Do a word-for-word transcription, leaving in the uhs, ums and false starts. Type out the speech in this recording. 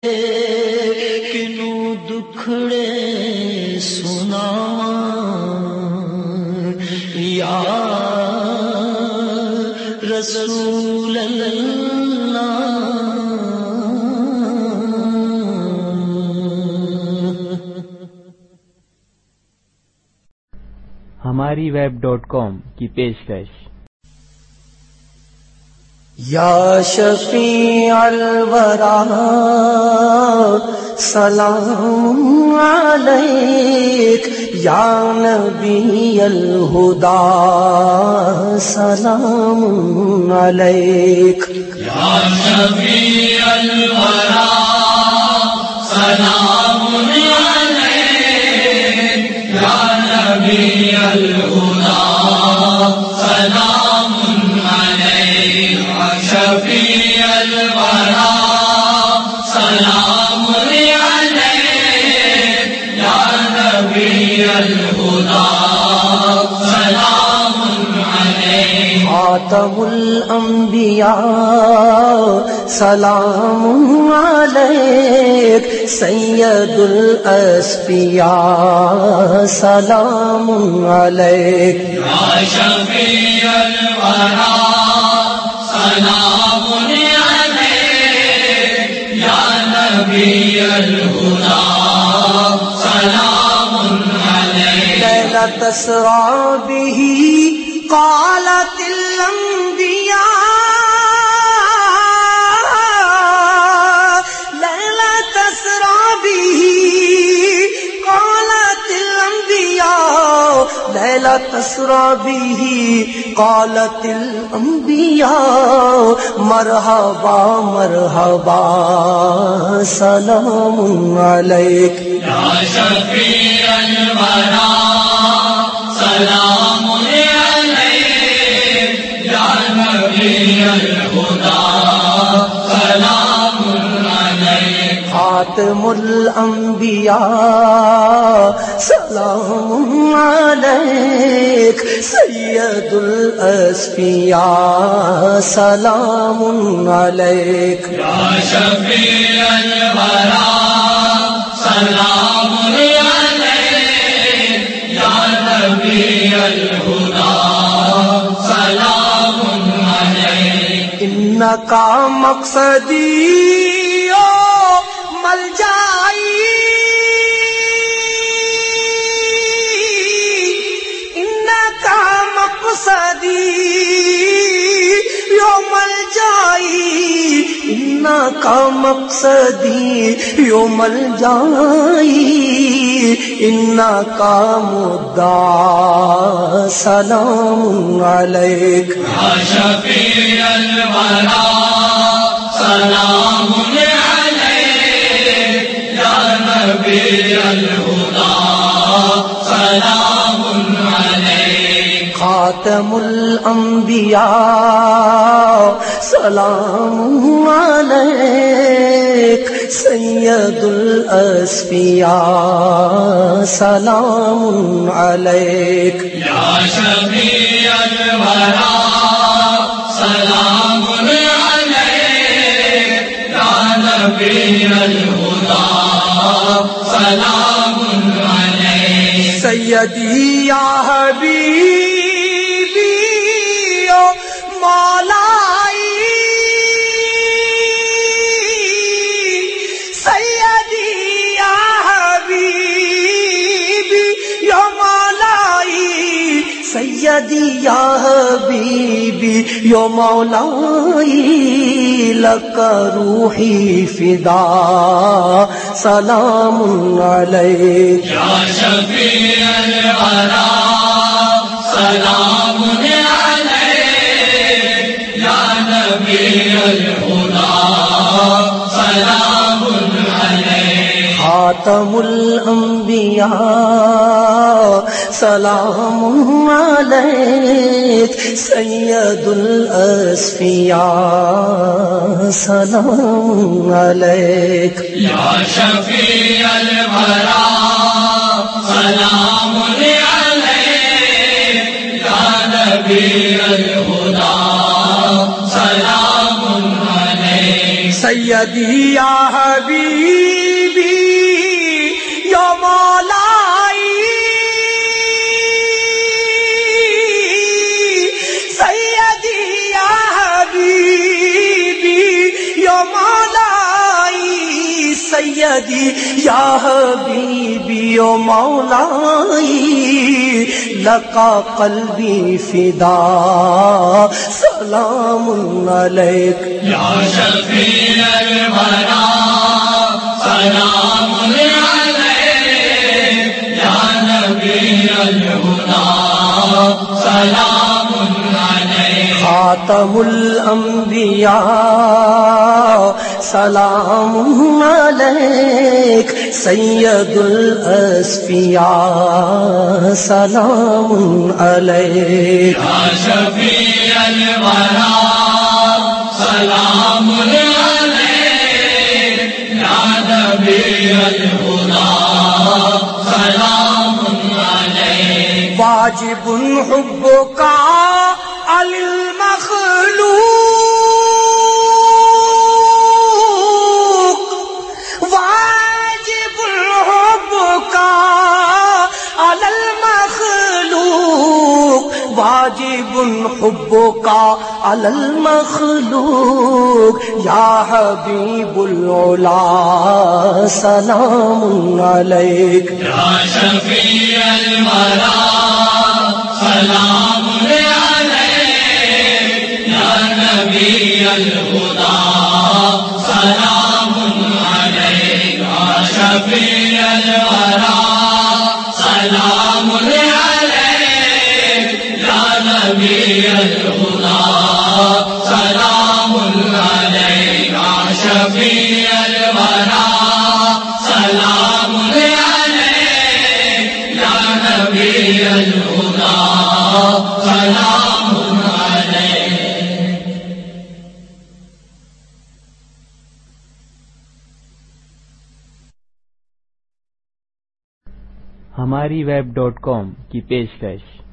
کنوں دکھڑے سناواں یا رسول اللہ، ہماری ویب ڈاٹ کام کی پیشکش۔ یا شفیع الورا سلام علیک، یا نبی الہدا سلام علیک، یا شفیع الورا سلام علیک، یا نبی الہدا سلام علیک، یا شفیع الورا سلام علیک، یا نبی الہدا سلام علیک، خاتم الانبیاء سلام علیک، سید الاسفیاء سلام علیک، یا شفیع الورا سلام علیک، یا نبی الہدا سلام علیک، لیلۃ تسریٰ بہ قالت الانبیاء، لیلۃ تسریٰ بہ قالت الانبیاء، لیلۃ تسریٰ بہ قالت الانبیاء، مرحبا مرحبا سلام علیک، یا شفیع الورا سلام علیک، یا نبی الہدا سلام علیک، خاتم الانبیاء سلام علیک، سید الاسفیاء سلام علیک، یا شفیع الورا سلام علیک، یا نبی الہدا سلام علیک، انکا مقصدی و ملجائی، انکا مقصدی و ملجائی، انکا مقصدی و ملجائی، انکا مدعا سلام علیک، یا شفیع الورا سلام علیک، یا نبی الہدا سلام علیک، خاتم الانبیاء سلام علیک، سید الاسفیاء سلام علیک، یا شفیع الورا سلام علیک، یا نبی الہدا سلام علیک، سیدی یا حبیبی و مولائی، سیدی یا حبیبی یا مولائی، سیدی یا حبیبی یا مولائی، لک روحی فدا سلام علیک، یا شفیع الورا سلام علیک، یا نبی الہدا سلام علیک، خاتم الانبیاء سلام علیک، سید الاسفیاء سلام علیک، یا شفیع الورا سلام علیک، یا نبی الہدا سلام علیک، سیدی یا حبیبی سیدی یا حبیبی و مولائی لقا قلبی فدا سلام علیک یا شفیع الورا سلام علیک یا نبی الہدا سلام علیک خاتم الانبیاء سلام علیک سید الاسفیاء سلام علیک یا شفیع الورا سلام علیک یا نبی الہدا سلام علیک واجب حبک علی المخلوق واجب حبک علی المخلوق واجب حبک علی المخلوق یا حبیب العلا سلام علیک یا شفیع الورا سلام علیک یا نبی الہدا سلام علیک یا شفیع الورا سلام علیک یا نبی الہدا سلام علیک یا شفیع الورا سلام علیک یا نبی الہدا سلام علیک ہماری ویب ڈاٹ کام کی پیشکش